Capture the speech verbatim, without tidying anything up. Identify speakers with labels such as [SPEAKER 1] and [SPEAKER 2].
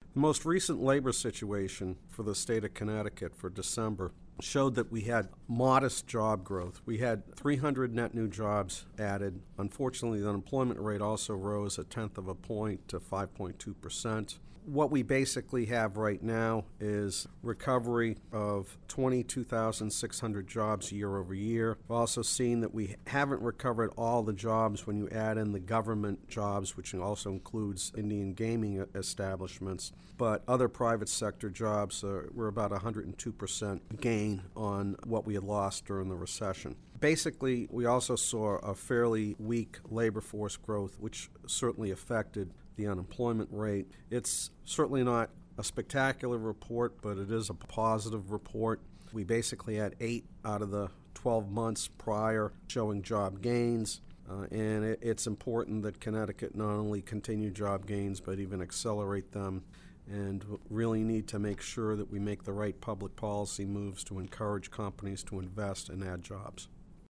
[SPEAKER 1] The most recent labor situation for the state of Connecticut for December showed that we had modest job growth. We had three hundred net new jobs added. Unfortunately, the unemployment rate also rose a tenth of a point to five point two percent. What we basically have right now is recovery of twenty-two thousand six hundred jobs year over year. We've also seen that we haven't recovered all the jobs when you add in the government jobs, which also includes Indian gaming establishments. But other private sector jobs uh, were about one hundred two percent gain on what we had lost during the recession. Basically, we also saw a fairly weak labor force growth, which certainly affected the unemployment rate. It's certainly not a spectacular report, but it is a positive report. We basically had eight out of the twelve months prior showing job gains, uh, and it, it's important that Connecticut not only continue job gains, but even accelerate them, and really need to make sure that we make the right public policy moves to encourage companies to invest and add jobs.